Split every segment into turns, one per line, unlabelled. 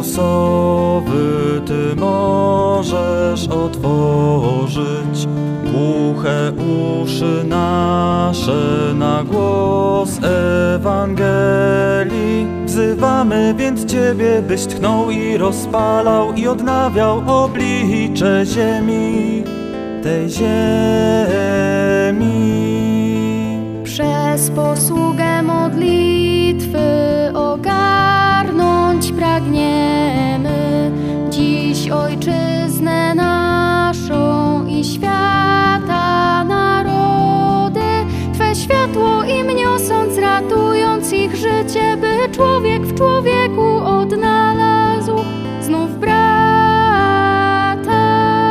Chrystusowy Ty możesz otworzyć głuche uszy nasze na głos Ewangelii. Wzywamy więc Ciebie, byś tchnął i rozpalał i odnawiał oblicze ziemi, tej ziemi.
Przez posługę modlitwy ogarnąć pragniemy dziś Ojczyznę naszą i świata narody. Twe światło im niosąc, ratując ich życie, by człowiek w człowieku odnalazł znów brata.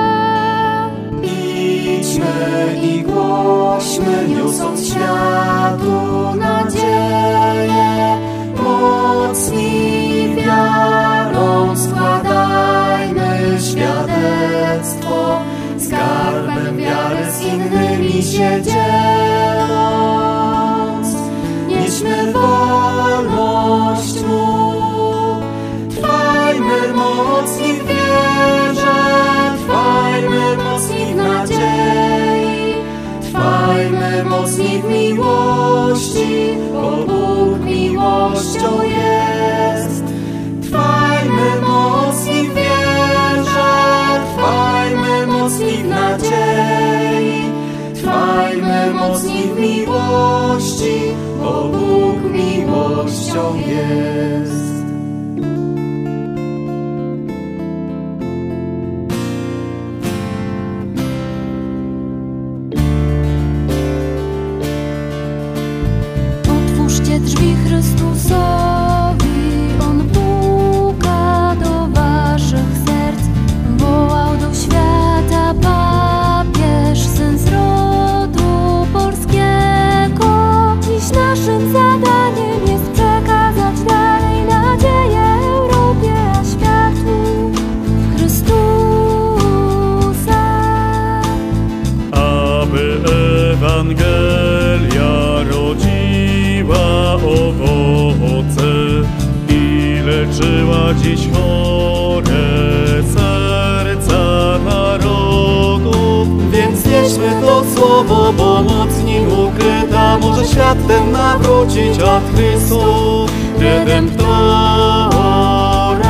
Idźmy i głośmy, niosąc światu nadzieję, mocni wiarą składajmy świadectwo, skarbem wiary z innymi się dzieląc. Nieśmy wolność mu, trwajmy mocni w wierze, trwajmy mocni w nadziei, trwajmy mocni w miłości, bo Bóg miłością jest. Trwajmy mocni w wierze, trwajmy mocni w nadziei, trwajmy mocni w miłości, bo Bóg miłością jest.
Otwórzcie drzwi Chrystusowi, On puka do waszych serc. Wołał do świata papież, Syn z rodu polskiego. Dziś naszym zadaniem jest przekazać dalej nadzieję Europie, a światu Chrystusa.
Aby Ewangelia rodziła owoce i leczyła dziś chore serca narodów.
Więc nieśmy to słowo, bo moc w nim ukryta może świat ten nawrócić, a Chrystus Redemptorem.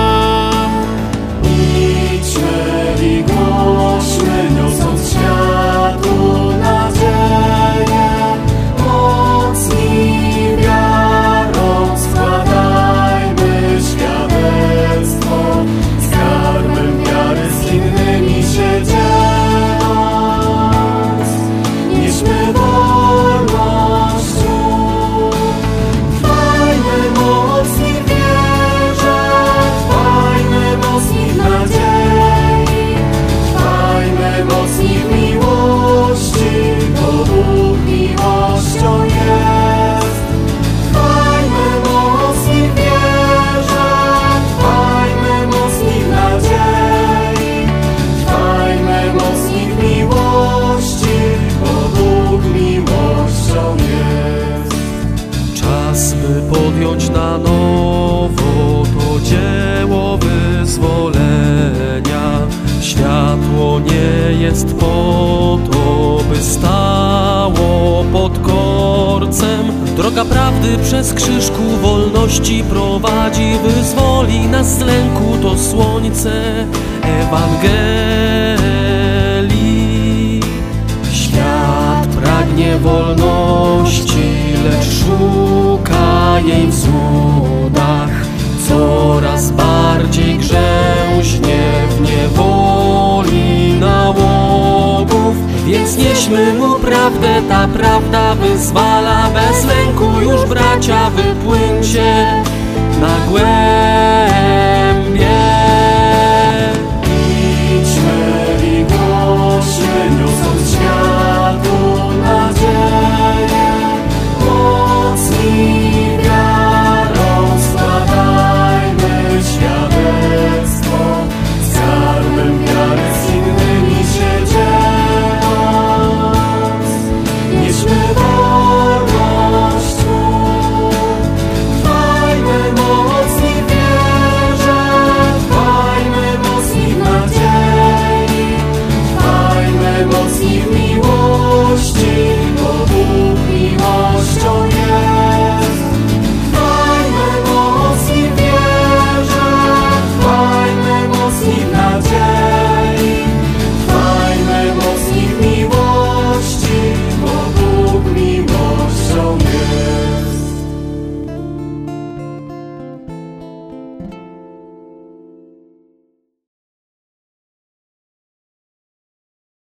Idźmy i głośmy, niosąc światu nadzieję, mocni wiarą składajmy świadectwo, skarbem wiary z innymi się dzieląc. Nieśmy wolność mu, trwajmy mocni w wierze, trwajmy mocni w nadziei, trwajmy mocni w miłości, bo Bóg miłością jest. Trwajmy mocni w wierze, trwajmy mocni w nadziei, trwajmy mocni w miłości, bo Bóg miłością jest.
Czas, by podjąć na nowo to dzieło wyzwolenia. Światło nie jest po to, by stało pod korcem. Droga prawdy przez krzyż ku wolności prowadzi, wyzwoli nas z lęku to słońce Ewangelii. Świat pragnie wolności, lecz szuka jej w złudach. Coraz bardziej grzęźnie w niewoli nałogów. Więc nieśmy mu prawdę, ta prawda wyzwala. Bez lęku już bracia wypłyńcie na głęb.